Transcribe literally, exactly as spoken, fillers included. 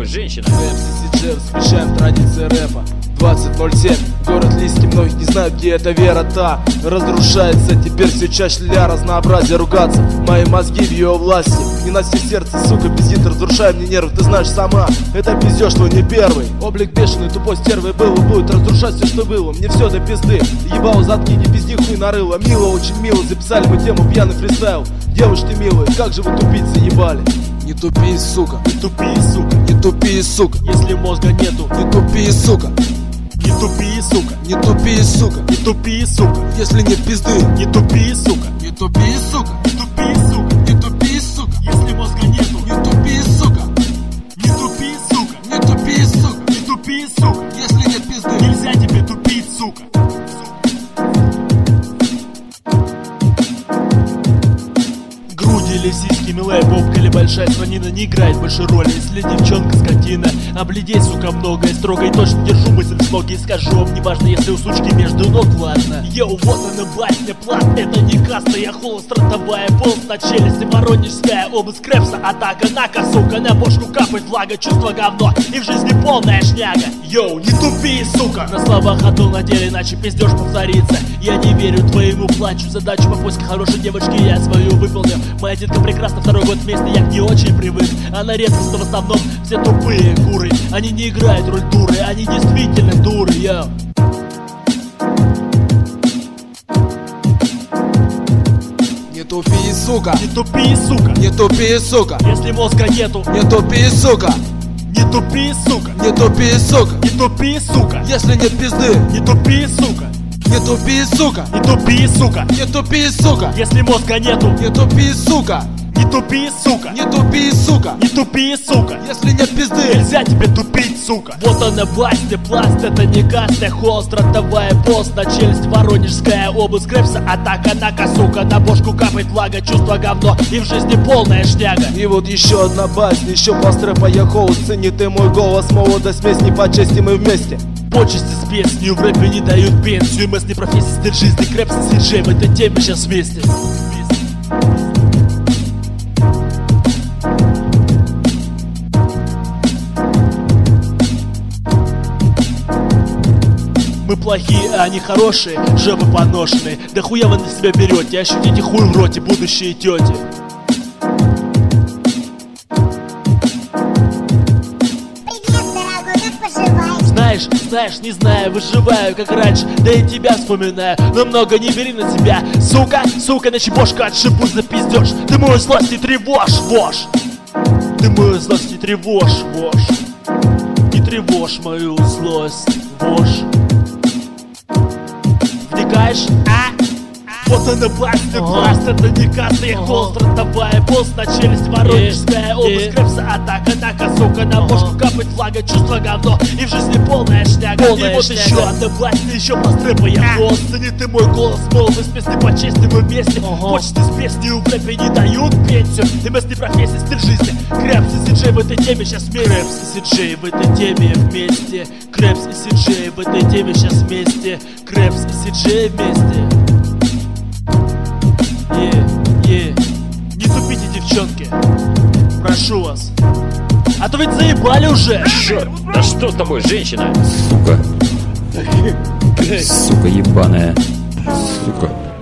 женщина? Крэпс и Си Джей встречаем традиции рэпа. двадцать ноль семь, город Лиски, многих не знают, где эта вера та. Разрушается теперь все чаще ля, разнообразие ругаться. Мои мозги в ее власти, не на все сердце, сука, пиздит, разрушай мне нервы, ты знаешь сама. Это пиздеж твой не первый, облик бешеный, тупой стервой был и будет разрушать все, что было. Мне все до пизды, ебал, заткни, не пизди, хуй нарыло. Мило, очень мило, записали мы тему пьяный фристайл. Девушки милые, как же вы тупицы ебали. Не тупи, сука, Не тупи, сука, не тупи, сука, если мозга нету. не тупи, сука, Не тупи, сука, не тупи, сука, не тупи, сука, если нет пизды. не тупи, сука, Не тупи, сука, не тупи, сука, не тупи, сука, если мозга нету. не тупи, сука, Не тупи, сука, не тупи, сука, не тупи, сука, если нет пизды. нельзя тебе тупить, сука. Груди или сиськи, милая попка или большая сванина не играет больше роли. Если девчонка скотина, обледей, сука, много и строго и точно держу мысль в слоге и скажу вам, неважно, если у сучки между ног, ладно. Йоу, вот она басня, плат, это не каста, я холост, ротовая полз на челюсти, воронежская область Крэпса, атака нака, сука, на бошку капает влага, чувство говно и в жизни полная шняга. Йоу, не тупи, сука, на словах, а то на деле, иначе пиздеж повторится. Я не верю твоему плачу, задачу по поиску хорошей девочки я свою выполню. Моя детка прекрасна, второй год вместе, я к ней очень привык. Она редкость, но в основном все тупые куры. Они не играют роль дуры, они действительно дуры, йоу. Не тупи, сука, Не тупи, сука, не тупи, сука, если мозга нету. не тупи, сука, Не тупи, сука, не тупи, сука, не тупи, сука, если нет пизды. не тупи, сука, Не тупи, сука, не тупи, сука, не тупи, сука, если мозга нету. не тупи, сука, Не тупи, сука, не тупи, сука, не тупи, сука, если нет пизды. нельзя тебе тупить, сука. Вот она басня, пласт, это не каста, холст, ротовая пост, на челюсть, воронежская область Крэпса, атака нака, сука, на бошку капает влага, чувство говно и в жизни полная шняга. И вот еще одна басня, еще пласт рэпа, я холост, цени ты мой голос, молодость, смесь, не по чести мы вместе. Почести с песней в рэпе не дают пенсию, мы с ней профессии, стиль жизни, Крэпс и Си Джей в этой теме сейчас вместе. Мы плохие, а они хорошие, жопы поношенные. Да хуя вы на себя берете, ощутите хуй в роте, будущие тети. Знаешь, знаешь, не знаю, выживаю как раньше, да и тебя вспоминаю, но много не бери на себя, сука, сука, иначе бошку отшибу за пиздеж. Ты мою злость не тревожь, вошь. Ты мою злость не тревожь, вошь. Не тревожь мою злость, вошь. Вникаешь, а? Вот она басня, пласт, это не каста, я холст, ротовая полз, на челюсть, воронежская область Крэпса, атака нака, сука, на бошку капает влага, чувство говно и в жизни полная шняга. Полная И вот шняга. еще одна басня, еще пласт рэпа, я холст, цени ты мой голос, молодость, песни по чести мы вместе. Почти с песней в рэпе не дают пенсию, и мы с ней профессии, стиль жизни. Крэпс и Си Джей в этой теме сейчас вместе. Крэпс и Си Джей в этой теме вместе. Крэпс и Си Джей в этой теме сейчас вместе. Крэпс и Си Джей вместе. Е, е, не тупите, девчонки, прошу вас. А то ведь заебали уже. Чё? Да что с тобой, женщина? Сука. Сука ебаная. Сука.